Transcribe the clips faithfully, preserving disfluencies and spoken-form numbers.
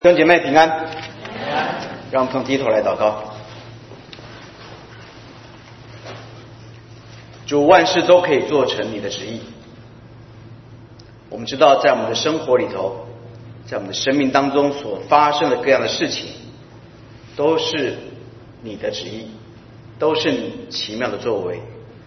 弟兄姐妹平安，让我们从低头来祷告。主，万事都可以做成你的旨意。我们知道在我们的生活里头，在我们的生命当中所发生的各样的事情，都是你的旨意，都是你奇妙的作为。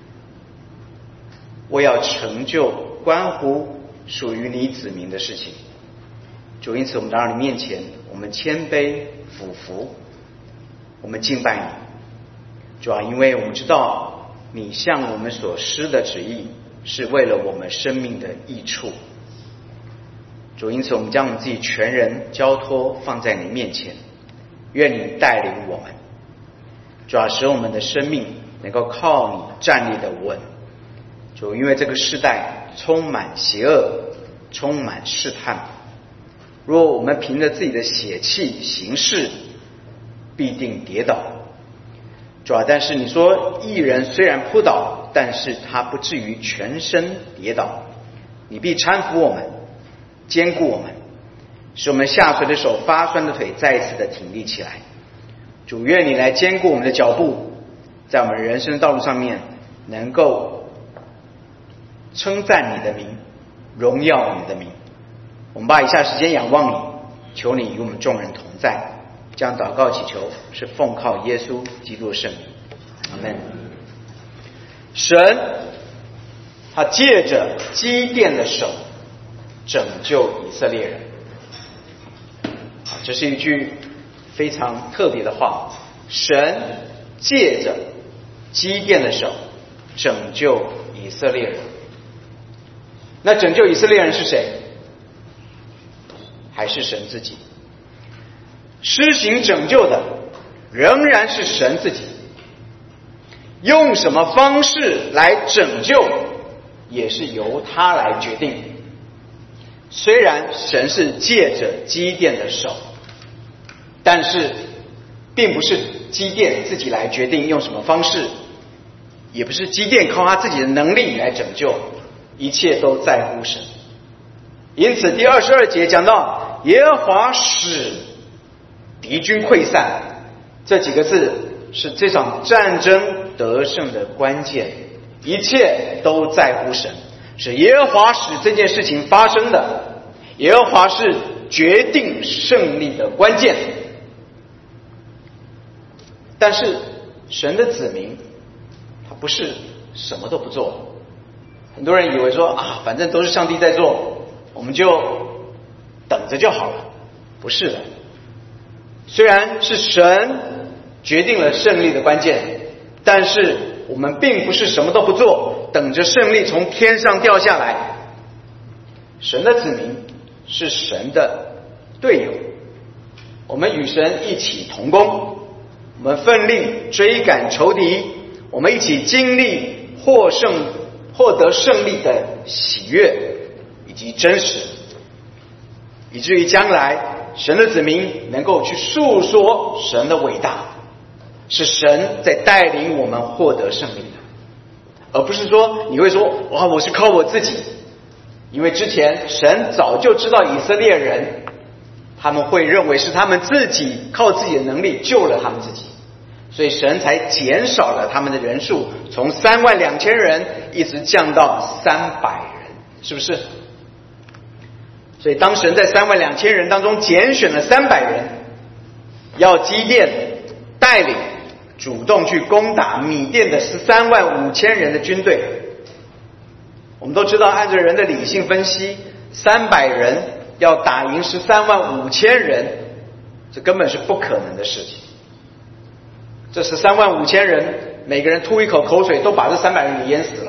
我要成就关乎属于你子民的事情。主，因此我们来到你面前，我们谦卑俯伏，我们敬拜你。主啊，因为我们知道你向我们所施的旨意是为了我们生命的益处。主，因此我们将我们自己全人交托放在你面前，愿你带领我们。主啊，使我们的生命能够靠你站立的稳。主，因为这个世代充满邪恶，充满试探，若我们凭着自己的血气行事，必定跌倒。主啊，但是你说义人虽然扑倒，但是他不至于全身跌倒。你必搀扶我们，坚固我们，使我们下垂的手、发酸的腿再一次的挺立起来。主，愿你来坚固我们的脚步，在我们人生的道路上面能够称赞你的名，荣耀你的名。我们把以下时间仰望你，求你与我们众人同在。将祷告祈求是奉靠耶稣基督的圣名，阿们。神他借着基甸的手拯救以色列人，这是一句非常特别的话。神借着基甸的手拯救以色列人。那拯救以色列人是谁？还是神自己？施行拯救的仍然是神自己，用什么方式来拯救也是由他来决定。虽然神是借着基甸的手，但是并不是基甸自己来决定用什么方式，也不是基甸靠他自己的能力来拯救，一切都在乎神。因此第二十二节讲到耶和华使敌军溃散，这几个字是这场战争得胜的关键，一切都在乎神，是耶和华使这件事情发生的，耶和华是决定胜利的关键。但是神的子民他不是什么都不做。很多人以为说啊，反正都是上帝在做，我们就等着就好了。不是的，虽然是神决定了胜利的关键，但是我们并不是什么都不做，等着胜利从天上掉下来。神的子民是神的队友，我们与神一起同工，我们奋力追赶仇敌，我们一起经历获胜获得胜利的喜悦以及真实，以至于将来神的子民能够去诉说神的伟大，是神在带领我们获得胜利的，而不是说你会说哇，我是靠我自己。因为之前神早就知道以色列人他们会认为是他们自己靠自己的能力救了他们自己，所以神才减少了他们的人数，从三万两千人一直降到三百人，是不是？所以当神在三万两千人当中拣选了三百人，要基甸带领主动去攻打米甸的十三万五千人的军队。我们都知道，按照人的理性分析，三百人要打赢十三万五千人，这根本是不可能的事情。这十三万五千人，每个人吐一口口水，都把这三百人给淹死了。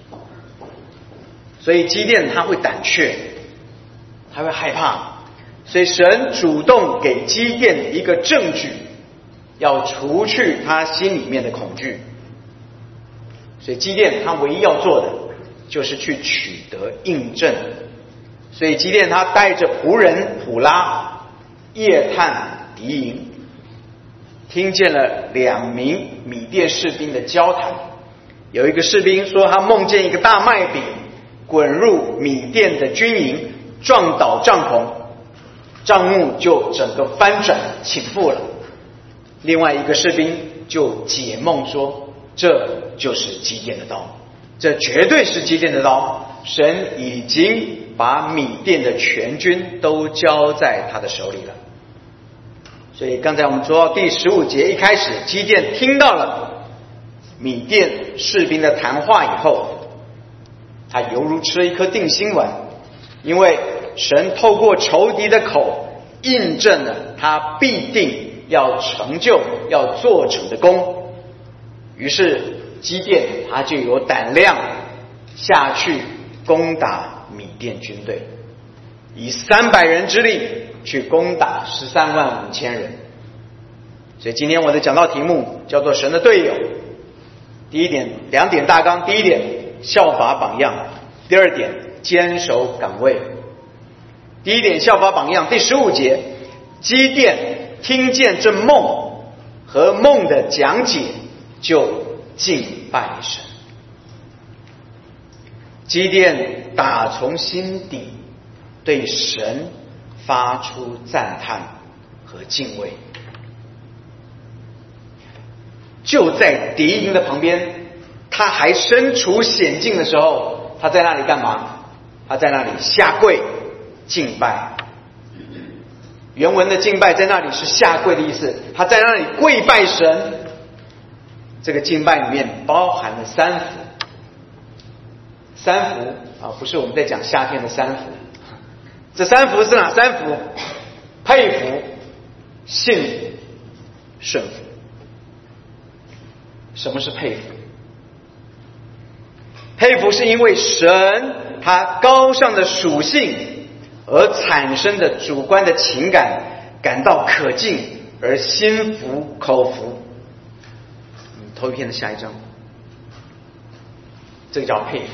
所以基甸他会胆怯，他会害怕，所以神主动给基甸一个证据，要除去他心里面的恐惧。所以基甸他唯一要做的就是去取得印证。所以基甸他带着仆人普拉夜探敌营，听见了两名米甸士兵的交谈。有一个士兵说他梦见一个大麦饼滚入米甸的军营，撞倒帐篷。 帐幕就整个翻转倾覆了。另外一个士兵就解梦说，这就是基甸的刀，这绝对是基甸的刀，神已经把米甸的全军都交在他的手里了。所以刚才我们说到第十五节一开始，基甸听到了米甸士兵的谈话以后，他犹如吃了一颗定心丸，因为神透过仇敌的口印证了他必定要成就要做成的功。于是基甸他就有胆量下去攻打米甸军队，以三百人之力去攻打十三万五千人。所以今天我的讲道题目叫做神的队友。第一点，两点大纲。第一点，效法榜样；第二点，坚守岗位。第一点，效法榜样。第十五节，基甸听见这梦和梦的讲解，就敬拜神。基甸打从心底对神发出赞叹和敬畏。就在敌营的旁边，他还身处险境的时候，他在那里干嘛？他在那里下跪敬拜。原文的敬拜在那里是下跪的意思，他在那里跪拜神。这个敬拜里面包含了三福。三福啊，不是我们在讲夏天的三福。这三福是哪三福？佩服、信服、顺服。什么是佩服？佩服是因为神他高尚的属性而产生的主观的情感感到可敬而心服口服。头一篇的下一章，这个叫佩服。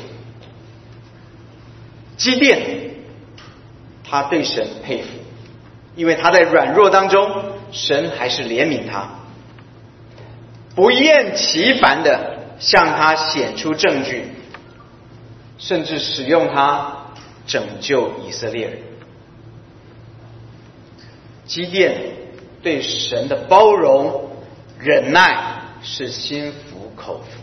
基甸他对神佩服，因为他在软弱当中，神还是怜悯他，不厌其烦的向他显出证据，甚至使用他拯救以色列人。基甸对神的包容忍耐是心服口服，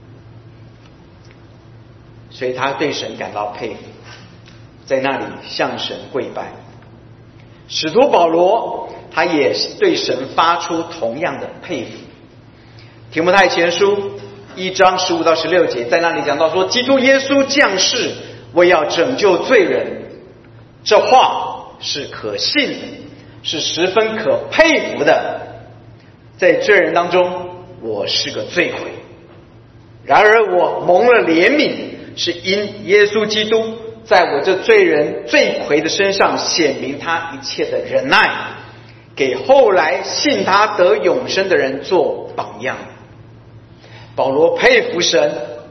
所以他对神感到佩服，在那里向神跪拜。使徒保罗他也对神发出同样的佩服。提摩太前书一章十五到十六节，在那里讲到说，基督耶稣降世为要拯救罪人，这话是可信的，是十分可佩服的。在罪人当中，我是个罪魁，然而我蒙了怜悯，是因耶稣基督在我这罪人罪魁的身上显明他一切的忍耐，给后来信他得永生的人做榜样。保罗佩服神，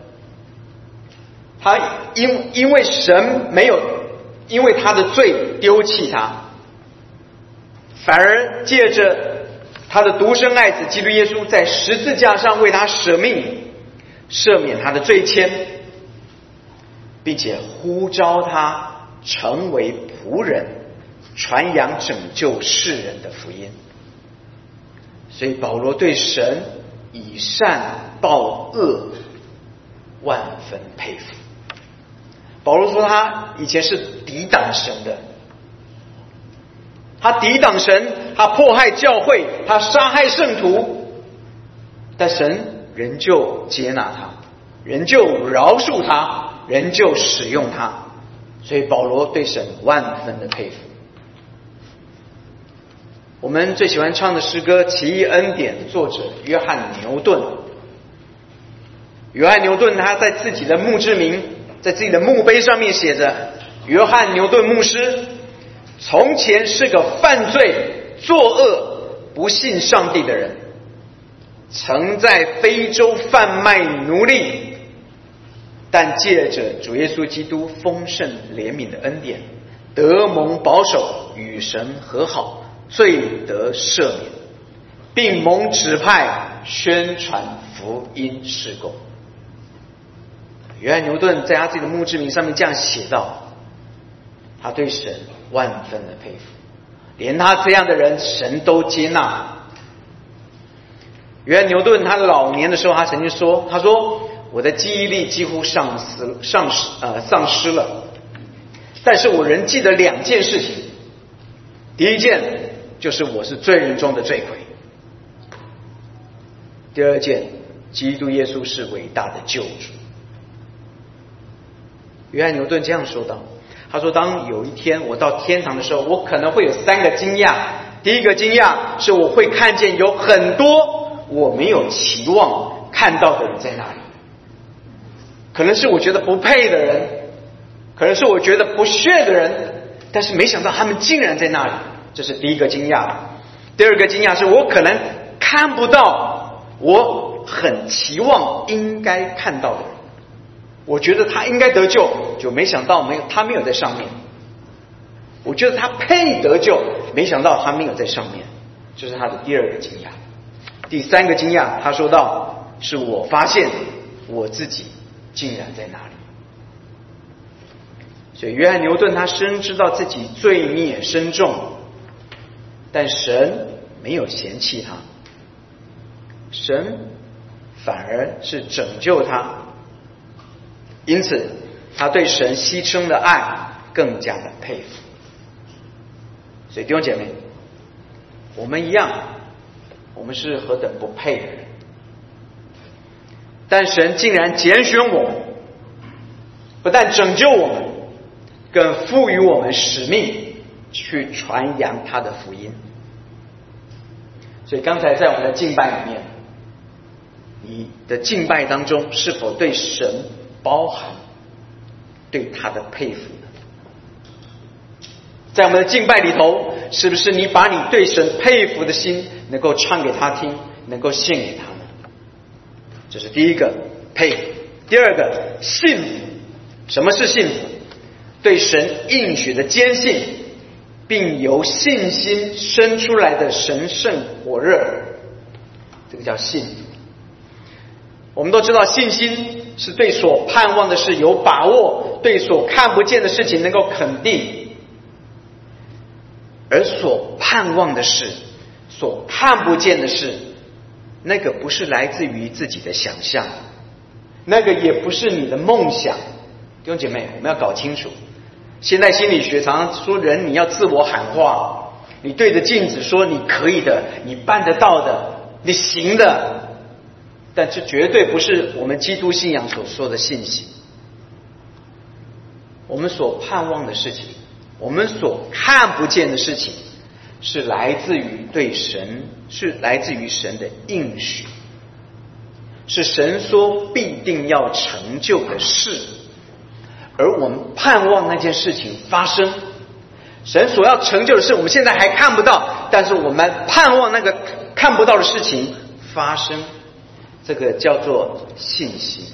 他因因为神没有因为他的罪丢弃他，反而借着他的独生爱子基督耶稣在十字架上为他舍命，赦免他的罪愆，并且呼召他成为仆人，传扬拯救世人的福音。所以保罗对神以善报恶万分佩服。保罗说他以前是抵挡神的，他抵挡神，他迫害教会，他杀害圣徒，但神仍旧接纳他，仍旧饶恕他，仍旧使用他。所以保罗对神万分的佩服。我们最喜欢唱的诗歌《奇异恩典》，作者约翰牛顿。约翰牛顿他在自己的墓志铭，在自己的墓碑上面写着：约翰牛顿牧师从前是个犯罪、作恶、不信上帝的人，曾在非洲贩卖奴隶，但借着主耶稣基督丰盛怜悯的恩典，得蒙保守，与神和好，罪得赦免，并蒙指派宣传福音事工。约翰牛顿在他自己的墓志铭上面这样写道，他对神万分的佩服。 连他这样的人，神都接纳。约翰牛顿他老年的时候，他曾经说：“他说我的记忆力几乎丧失、丧失呃丧失了，但是我仍记得两件事情。第一件就是我是罪人中的罪魁；第二件，基督耶稣是伟大的救主。”约翰牛顿这样说道：“他说，当有一天我到天堂的时候，我可能会有三个惊讶。第一个惊讶是我会看见有很多我没有期望看到的人在那里，可能是我觉得不配的人，可能是我觉得不屑的人，但是没想到他们竟然在那里，这是第一个惊讶。第二个惊讶是我可能看不到我很期望应该看到的人，我觉得他应该得救，就没想到没有他没有在上面。我觉得他配得救，没想到他没有在上面，这是他的第二个惊讶。第三个惊讶，他说到是我发现我自己竟然在那里。所以约翰牛顿他深知道自己罪孽深重，但神没有嫌弃他，神反而是拯救他，因此他对神牺牲的爱更加的佩服。所以弟兄姐妹，我们一样，我们是何等不配的人，但神竟然拣选我们，不但拯救我们，更赋予我们使命去传扬他的福音。所以刚才在我们的敬拜里面，你的敬拜当中是否对神包含对他的佩服呢？在我们的敬拜里头，是不是你把你对神佩服的心能够唱给他听，能够献给他呢？这是第一个佩服。第二个信服。什么是信服？对神应许的坚信，并由信心生出来的神圣火热，这个叫信服。我们都知道，信心是对所盼望的事有把握，对所看不见的事情能够肯定。而所盼望的事，所看不见的事，那个不是来自于自己的想象，那个也不是你的梦想。弟兄姐妹，我们要搞清楚，现代心理学常常说人你要自我喊话，你对着镜子说你可以的，你办得到的，你行的，但这绝对不是我们基督信仰所说的信心。我们所盼望的事情，我们所看不见的事情，是来自于对神，是来自于神的应许，是神说必定要成就的事，而我们盼望那件事情发生。神所要成就的事，我们现在还看不到，但是我们盼望那个看不到的事情发生，这个叫做信心。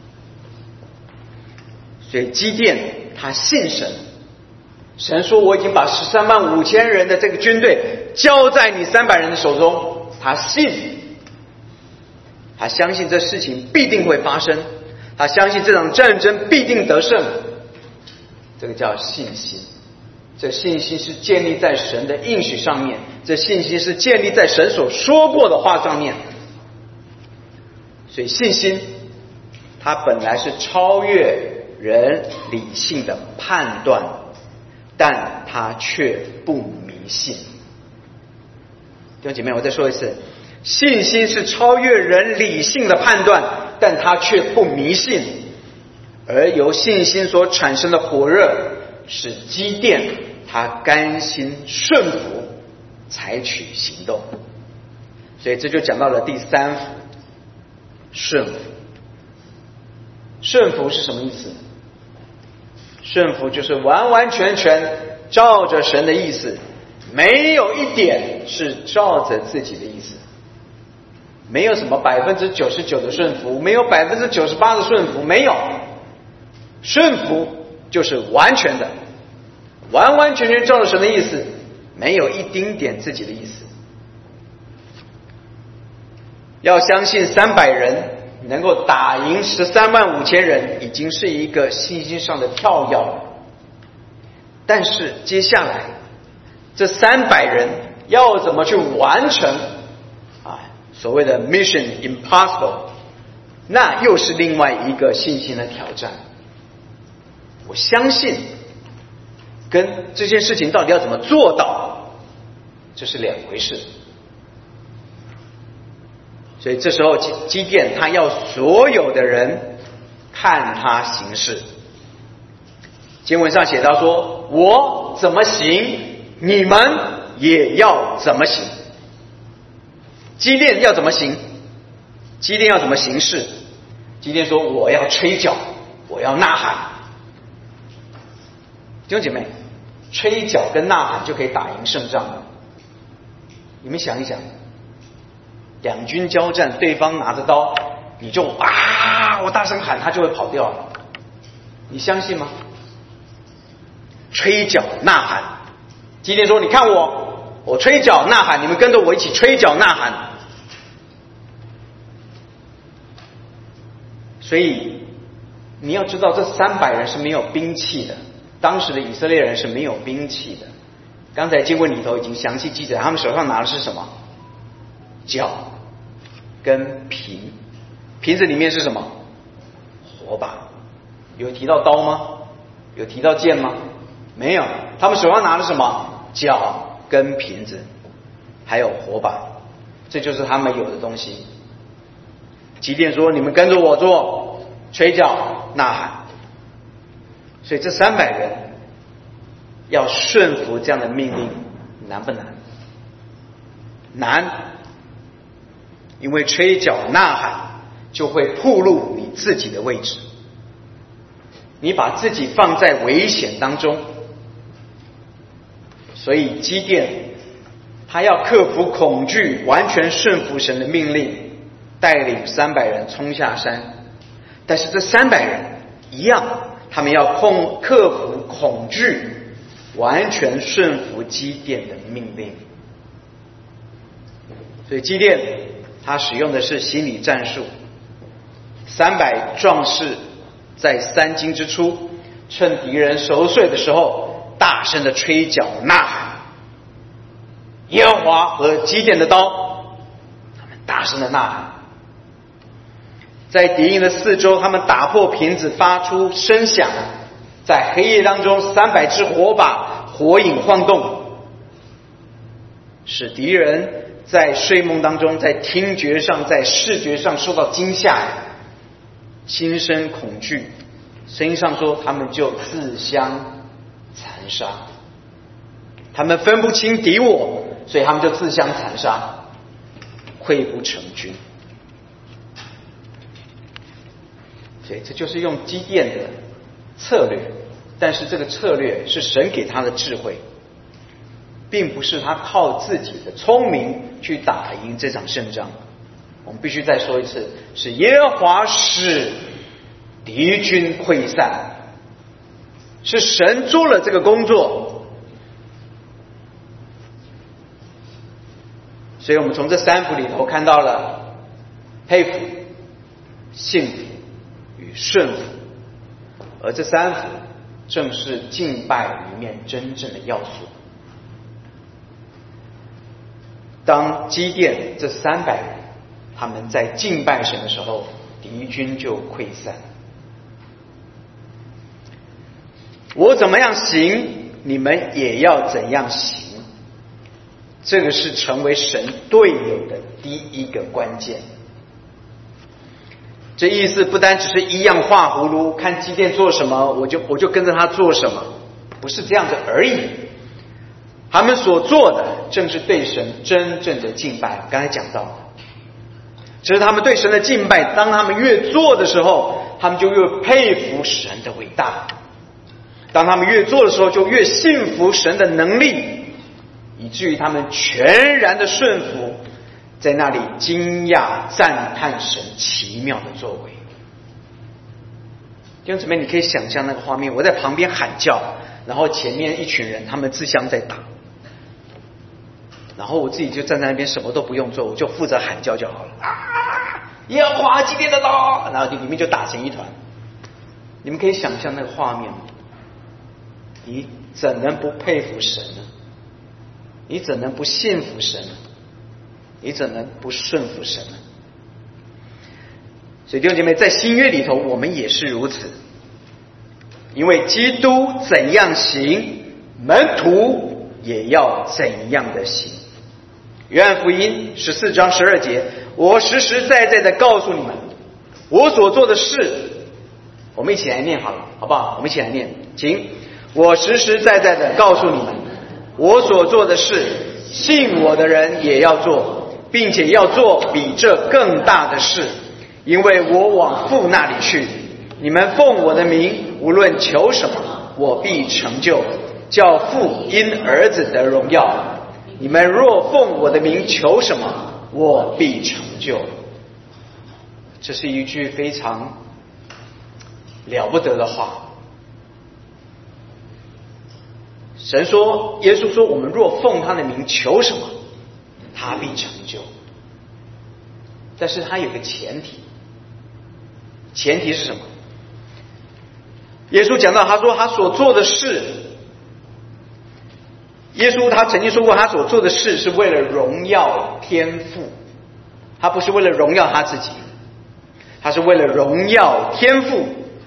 所以基甸他信神，神说我已经把十三万五千人的这个军队交在你三百人的手中，他信，他相信这事情必定会发生，他相信这场战争必定得胜，这个叫信心。这信心是建立在神的应许上面，这信心是建立在神所说过的话上面。所以信心它本来是超越人理性的判断，但它却不迷信。弟兄姐妹，我再说一次，信心是超越人理性的判断，但它却不迷信。而由信心所产生的火热，使基甸他甘心顺服，采取行动。所以这就讲到了第三服，顺服。顺服是什么意思？顺服就是完完全全照着神的意思，没有一点是照着自己的意思，没有什么百分之九十九的顺服，没有百分之九十八的顺服，没有。顺服就是完全的，完完全全照着神的意思，没有一丁点自己的意思。要相信三百人能够打赢十三万五千人，已经是一个信心上的跳跃了。但是接下来这三百人要怎么去完成啊所谓的 mission impossible， 那又是另外一个信心的挑战。我相信跟这件事情到底要怎么做到，这是两回事。所以这时候基甸他要所有的人看他行事。经文上写到说，我怎么行，你们也要怎么行。基甸要怎么行？基甸要怎么行事？基甸说，我要吹角，我要呐喊。弟兄姐妹，吹角跟呐喊就可以打赢胜仗了。你们想一想，两军交战，对方拿着刀，你就啊，我大声喊，他就会跑掉了。你相信吗？吹角呐喊，基甸说：“你看我，我吹角呐喊，你们跟着我一起吹角呐喊。”所以你要知道，这三百人是没有兵器的，当时的以色列人是没有兵器的。刚才经文里头已经详细记载，他们手上拿的是什么？角跟瓶，瓶子里面是什么？火把。有提到刀吗？有提到剑吗？没有。他们手上拿的什么？角跟瓶子，还有火把，这就是他们有的东西。基甸说：“你们跟着我做，吹角呐喊。”所以这三百人要顺服这样的命令，难不难？难，因为吹角呐喊就会暴露你自己的位置，你把自己放在危险当中。所以基甸他要克服恐惧，完全顺服神的命令，带领三百人冲下山。但是这三百人一样，他们要控克服恐惧，完全顺服基甸的命令。所以基甸他使用的是心理战术。三百壮士在三更之初，趁敌人熟睡的时候，大声的吹角呐喊。耶和华和基甸的刀，他们大声的呐喊。在敌营的四周，他们打破瓶子，发出声响。在黑夜当中，三百支火把火影晃动，使敌人在睡梦当中，在听觉上，在视觉上受到惊吓，心生恐惧。圣经上说，他们就自相残杀。他们分不清敌我，所以他们就自相残杀，溃不成军。所以这就是用基甸的策略，但是这个策略是神给他的智慧，并不是他靠自己的聪明去打赢这场胜仗。我们必须再说一次，是耶和华使敌军溃散，是神做了这个工作。所以我们从这三幅里头看到了佩服、信服与顺服，而这三幅正是敬拜里面真正的要素。当基甸这三百人他们在敬拜神的时候，敌军就溃散。我怎么样行，你们也要怎样行，这个是成为神队友的第一个关键。这意思不单只是一样画葫芦，看基甸做什么，我就我就跟着他做什么，不是这样子而已。他们所做的正是对神真正的敬拜。刚才讲到的，只是他们对神的敬拜，当他们越做的时候，他们就越佩服神的伟大；当他们越做的时候，就越信服神的能力，以至于他们全然的顺服，在那里惊讶赞叹神奇妙的作为。弟兄姊妹，你可以想象那个画面，我在旁边喊叫，然后前面一群人他们自相在打，然后我自己就站在那边什么都不用做，我就负责喊叫就好了。啊！耶和华基甸的刀，然后里面就打成一团。你们可以想象那个画面吗？你怎能不佩服神呢？ 你怎能不信服神呢？你怎能不顺服神呢？所以弟兄姐妹，在新约里头，我们也是如此。因为基督怎样行，门徒也要怎样的行。约翰福音十四章十二节，我实实在在的告诉你们，我所做的事，我们一起来念好了，好不好？我们一起来念，请。我实实在在的告诉你们，我所做的事，信我的人也要做，并且要做比这更大的事，因为我往父那里去。你们奉我的名无论求什么，我必成就，叫父因儿子得荣耀。你们若奉我的名求什么，我必成就。这是一句非常了不得的话。神说，耶稣说，我们若奉他的名求什么，他必成就。但是他有个前提，前提是什么？耶稣讲到，他说他所做的事，耶稣他曾经说过，他所做的事是为了荣耀天父，他不是为了荣耀他自己，他是为了荣耀天父。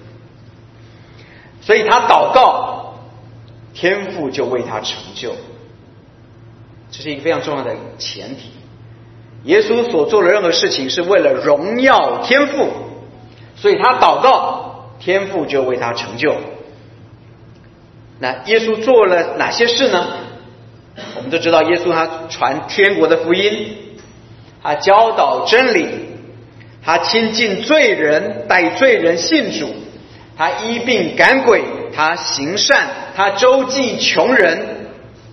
所以他祷告，天父就为他成就。这是一个非常重要的前提。耶稣所做的任何事情是为了荣耀天父，所以他祷告，天父就为他成就。那耶稣做了哪些事呢？我们都知道，耶稣他传天国的福音，他教导真理，他亲近罪人，带罪人信主，他医病赶鬼，他行善，他周济穷人。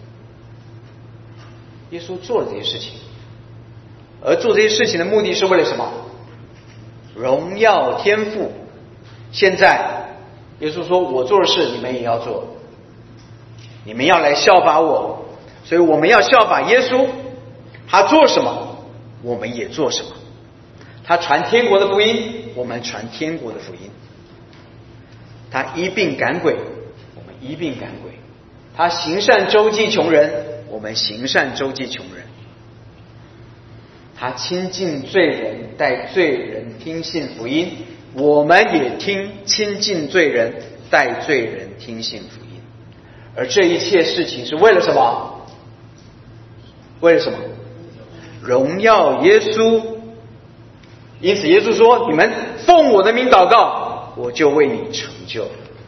耶稣做了这些事情，而做这些事情的目的是为了什么？荣耀天父。现在耶稣说，我做的事你们也要做，你们要来效法我，所以我们要效法耶稣，他做什么我们也做什么。他传天国的福音，我们传天国的福音。他医病赶鬼，我们医病赶鬼。他行善周济穷人，我们行善周济穷人。他亲近罪人，带罪人听信福音，我们也听亲近罪人，带罪人听信福音。而这一切事情是为了什么？为了什么？荣耀耶稣。因此耶稣说，你们奉我的名祷告，我就为你成就。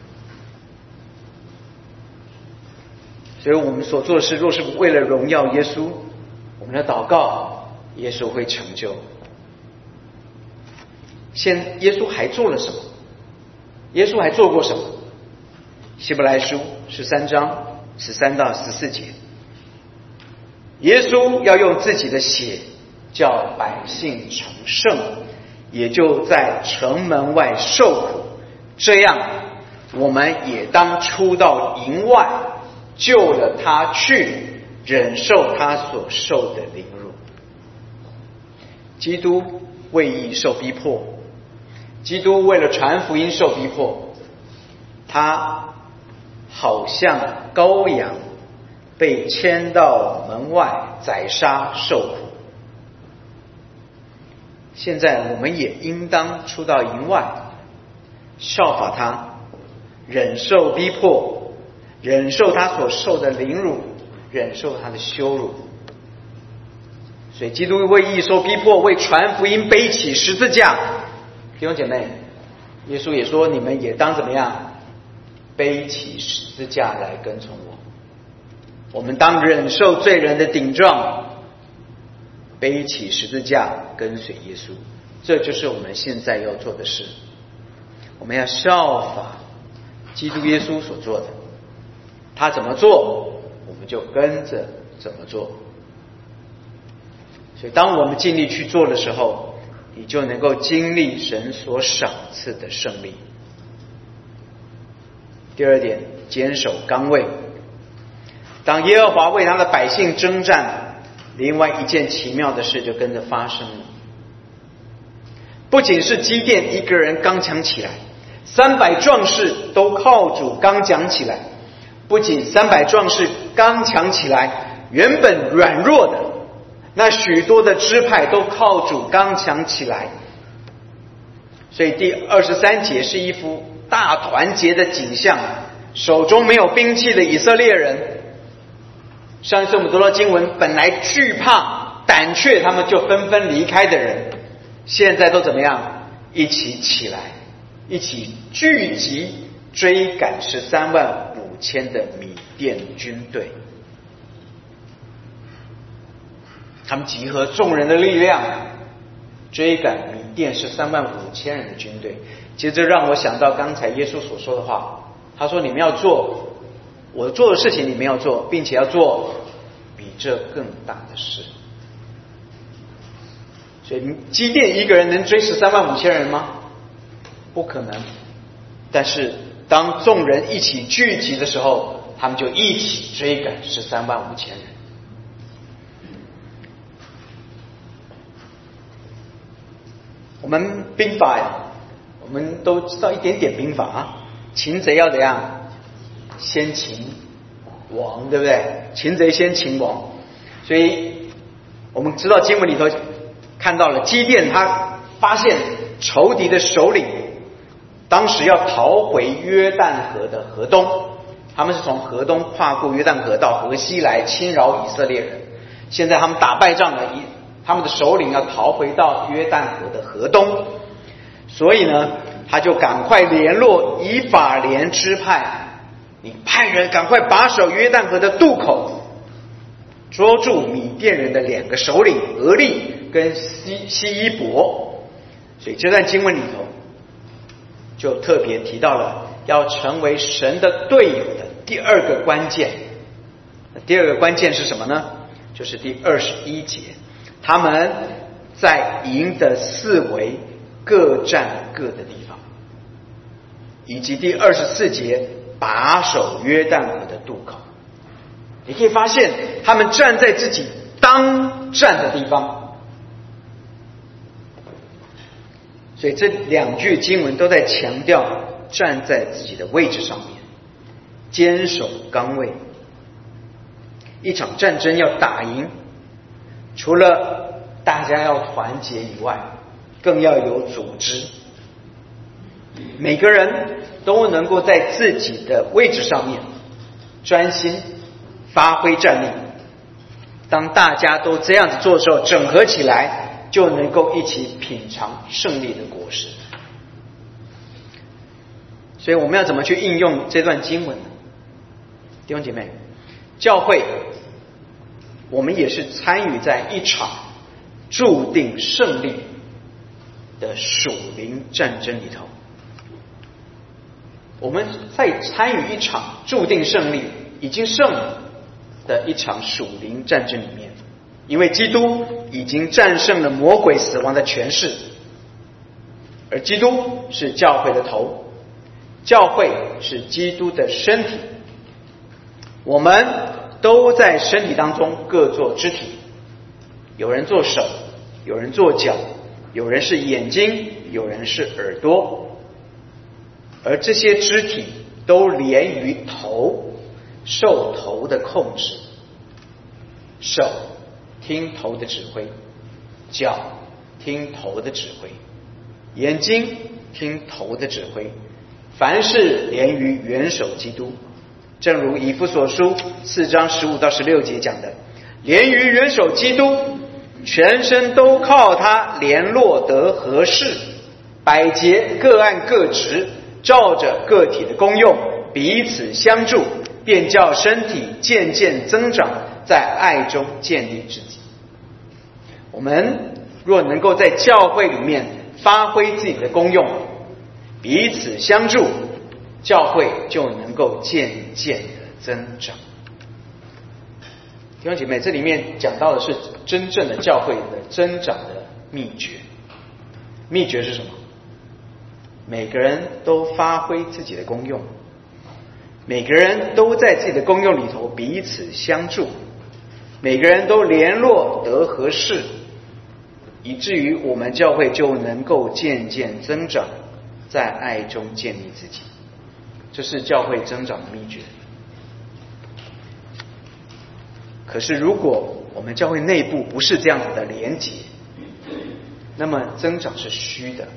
所以我们所做的事，若是为了荣耀耶稣，我们的祷告耶稣会成就。现耶稣还做了什么？耶稣还做过什么？希伯来书十三章十三到十四节，耶稣要用自己的血叫百姓成圣，也就在城门外受苦，这样我们也当出到营外，救了他去，忍受他所受的凌辱。基督为义受逼迫，基督为了传福音受逼迫，他好像羔羊被牵到门外宰杀受苦。现在我们也应当出到营外，效法他，忍受逼迫，忍受他所受的凌辱，忍受他的羞辱。所以基督为义受逼迫，为传福音背起十字架。弟兄姐妹，耶稣也说，你们也当怎么样？背起十字架来跟从我。我们当忍受罪人的顶撞，背起十字架跟随耶稣。这就是我们现在要做的事。我们要效法基督耶稣所做的，他怎么做我们就跟着怎么做。所以当我们尽力去做的时候，你就能够经历神所赏赐的胜利。第二点，坚守岗位。当耶和华为他的百姓征战，另外一件奇妙的事就跟着发生了。不仅是基甸一个人刚强起来，三百壮士都靠主刚强起来。不仅三百壮士刚强起来， 原本软弱的那许多的支派都靠主刚强起来。所以第二十三节是一幅大团结的景象，手中没有兵器的以色列人，上一次我们读到经文，本来惧怕胆怯他们就纷纷离开的人，现在都怎么样？一起起来，一起聚集追赶十三万五千的米甸军队。他们集合众人的力量，追赶米甸十三万五千人的军队。接着让我想到刚才耶稣所说的话，他说：“你们要做我做的事情，你们要做，并且要做比这更大的事。”所以基甸一个人能追十三万五千人吗？不可能。但是当众人一起聚集的时候，他们就一起追赶十三万五千人。我们兵法呀，我们都知道一点点兵法啊。擒贼要怎样？先擒王，对不对？擒贼先擒王。所以我们知道经文里头看到了基甸，他发现仇敌的首领当时要逃回约旦河的河东，他们是从河东跨过约旦河到河西来侵扰以色列人。现在他们打败仗了，他们的首领要逃回到约旦河的河东，所以呢，他就赶快联络以法莲支派，你派人赶快把守约旦河的渡口，捉住米甸人的两个首领俄利跟西西伊伯。所以这段经文里头就特别提到了要成为神的队友的第二个关键。第二个关键是什么呢？就是第二十一节，他们在营的四围各占各的地方，以及第二十四节把守约旦河的渡口。你可以发现他们站在自己当站的地方，所以这两句经文都在强调站在自己的位置上面，坚守岗位。一场战争要打赢，除了大家要团结以外，更要有组织。每个人都能够在自己的位置上面专心发挥战力。当大家都这样子做的时候，整合起来就能够一起品尝胜利的果实。所以我们要怎么去应用这段经文呢？弟兄姐妹，教会我们也是参与在一场注定胜利的属灵战争里头。我们在参与一场注定胜利已经胜的一场属灵战争里面，因为基督已经战胜了魔鬼死亡的权势，而基督是教会的头，教会是基督的身体，我们都在身体当中各做肢体，有人做手，有人做脚，有人是眼睛，有人是耳朵，而这些肢体都连于头，受头的控制。手听头的指挥，脚听头的指挥，眼睛听头的指挥，凡事连于元首基督。正如以弗所书四章十五到十六节讲的，连于元首基督，全身都靠他联络得合适，百节各按各职，照着个体的功用彼此相助，便叫身体渐渐增长，在爱中建立自己。我们若能够在教会里面发挥自己的功用，彼此相助，教会就能够渐渐的增长。弟兄姐妹，这里面讲到的是真正的教会的增长的秘诀。秘诀是什么？每个人都发挥自己的功用，每个人都在自己的功用里头彼此相助，每个人都联络得合适，以至于我们教会就能够渐渐增长，在爱中建立自己。这是教会增长的秘诀。 可是如果我们教会内部不是这样子的连结，那么增长是虚的。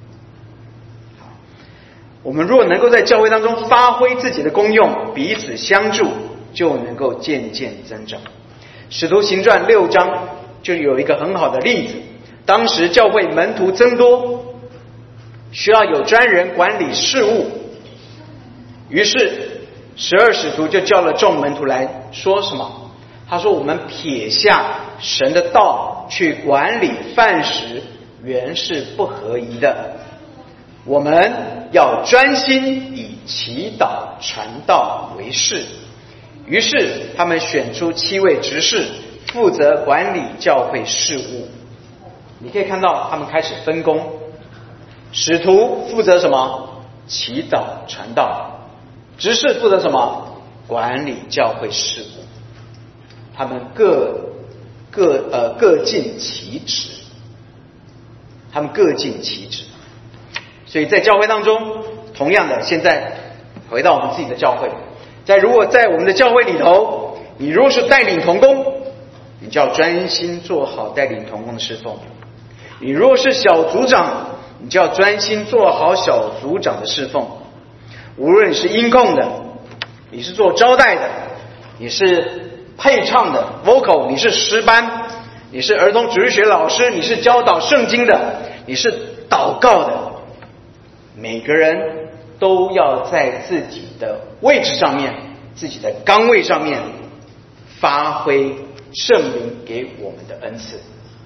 我们若能够在教会当中发挥自己的功用，彼此相助，就能够渐渐增长。使徒行传六章就有一个很好的例子，当时教会门徒增多，需要有专人管理事务，于是十二使徒就叫了众门徒来说什么？他说：我们撇下神的道去管理饭食，原是不合宜的。我们要专心以祈祷传道为事。于是他们选出七位执事，负责管理教会事务。你可以看到他们开始分工，使徒负责什么？祈祷传道。执事负责什么？管理教会事务。他们各各呃各尽其职，他们各尽其职。所以在教会当中，同样的，现在回到我们自己的教会，在如果在我们的教会里头，你如果是带领同工，你就要专心做好带领同工的侍奉；你如果是小组长，你就要专心做好小组长的侍奉。无论你是音控的，你是做招待的，你是配唱的 vocal， 你是诗班，你是儿童主日学老师，你是教导圣经的，你是祷告的，每个人都要在自己的位置上面，自己的岗位上面发挥圣灵给我们的恩赐。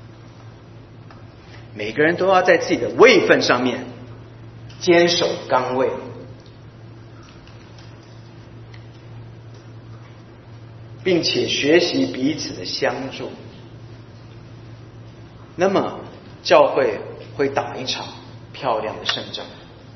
每个人都要在自己的位分上面坚守岗位，并且学习彼此的相助，那么教会会打一场漂亮的胜仗。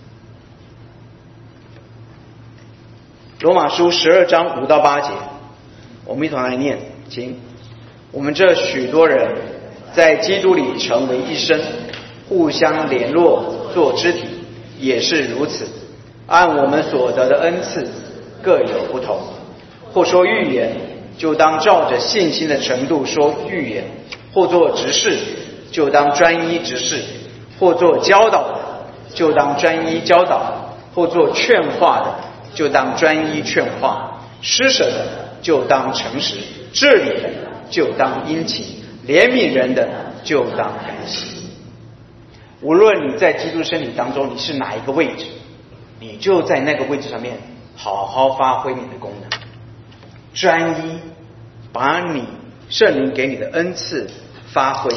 罗马书十二章五到八节，我们一同来念，请。我们这许多人在基督里成为一身，互相联络做肢体，也是如此。按我们所得的恩赐各有不同，或说预言，就当照着信心的程度说预言；或做执事，就当专一执事；或做教导的，就当专一教导；或做劝化的，就当专一劝化；施舍的，就当诚实；治理的，就当殷勤；怜悯人的，就当感喜。无论你在基督身体当中你是哪一个位置，你就在那个位置上面好好发挥你的功能，专一把你圣灵给你的恩赐发挥。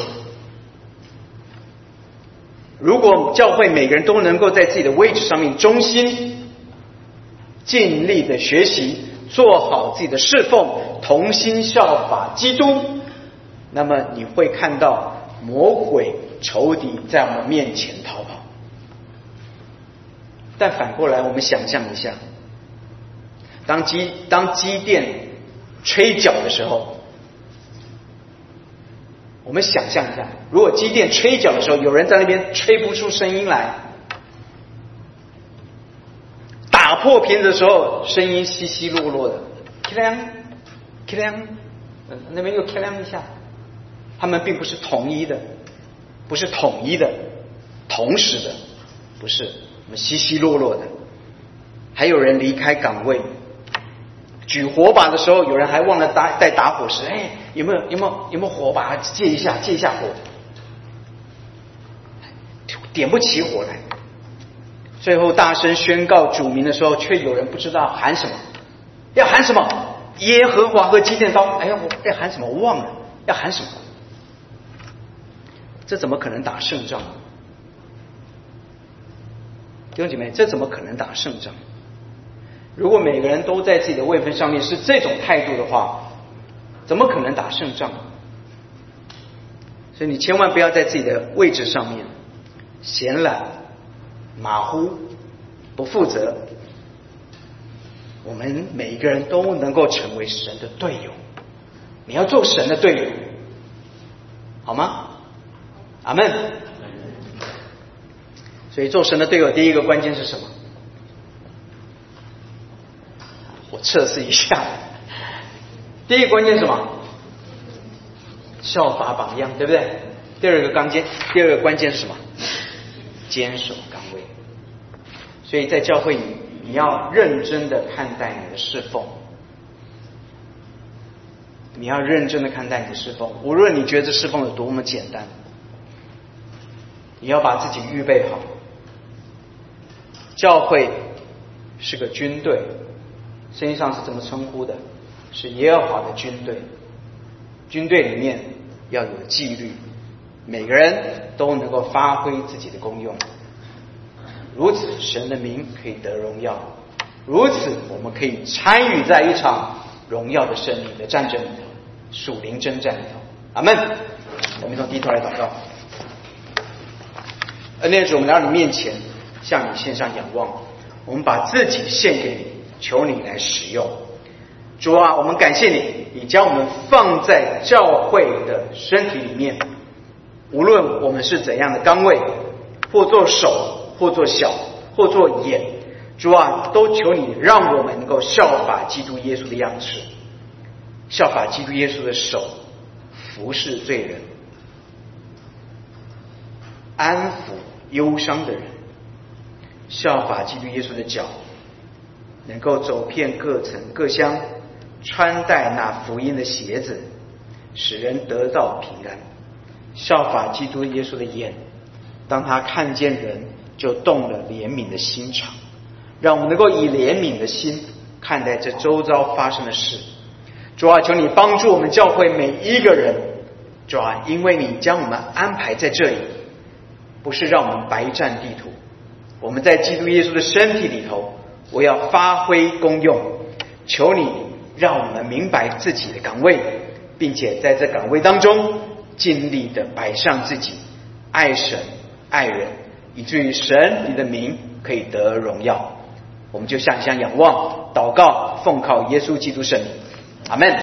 如果教会每个人都能够在自己的位置上面忠心尽力的学习，做好自己的侍奉，同心效法基督，那么你会看到魔鬼仇敌在我们面前逃跑。但反过来我们想象一下，当机当机电吹角的时候，我们想象一下，如果机电吹角的时候，有人在那边吹不出声音来，打破瓶子的时候声音稀稀落落的，咔啷咔啷，那边又咔啷一下，他们并不是统一的，不是统一的同时的，不是，我们稀稀落落的。还有人离开岗位，举火把的时候，有人还忘了带带打火石，哎，有没有有没有有没有火把借一下借一下火，点不起火来。最后大声宣告主名的时候，却有人不知道喊什么，要喊什么？耶和华和基甸刀，哎呀，我要喊什么？我忘了要喊什么。这怎么可能打胜仗？弟兄姐妹，这怎么可能打胜仗？如果每个人都在自己的位分上面是这种态度的话，怎么可能打胜仗？所以你千万不要在自己的位置上面闲懒、马虎、不负责。我们每一个人都能够成为神的队友，你要做神的队友，好吗？阿们。所以做神的队友，第一个关键是什么？我测试一下。第一个关键是什么？ 效法榜样，对不对？第二个关键，第二个关键是什么？坚守岗位。所以在教会里，你要认真的看待你的侍奉，你要认真的看待你的侍奉，无论你觉得这侍奉有多么简单，你要把自己预备好。教会是个军队，圣经上是这么称呼的，是耶和华的军队。军队里面要有纪律，每个人都能够发挥自己的功用，如此神的名可以得荣耀，如此我们可以参与在一场荣耀的胜利的战争里头，属灵征战里头。阿们。我们从低头来祷告。恩典主，我们来到你面前，向你献上仰望，我们把自己献给你，求你来使用。主啊，我们感谢你，你将我们放在教会的身体里面，无论我们是怎样的岗位，或做手，或做小，或做眼，主啊，都求你让我们能够效法基督耶稣的样式，效法基督耶稣的手，服侍罪人，安抚忧伤的人，效法基督耶稣的脚，能够走遍各城各乡，穿戴那福音的鞋子，使人得到平安。效法基督耶稣的眼，当他看见人，就动了怜悯的心肠，让我们能够以怜悯的心看待这周遭发生的事。主啊，求你帮助我们教会每一个人。主啊，因为你将我们安排在这里，不是让我们白占地图，我们在基督耶稣的身体里头，我要发挥功用。求你让我们明白自己的岗位，并且在这岗位当中尽力的摆上自己，爱神爱人，以至于神你的名可以得荣耀。我们就向向仰望祷告，奉靠耶稣基督圣名。阿们。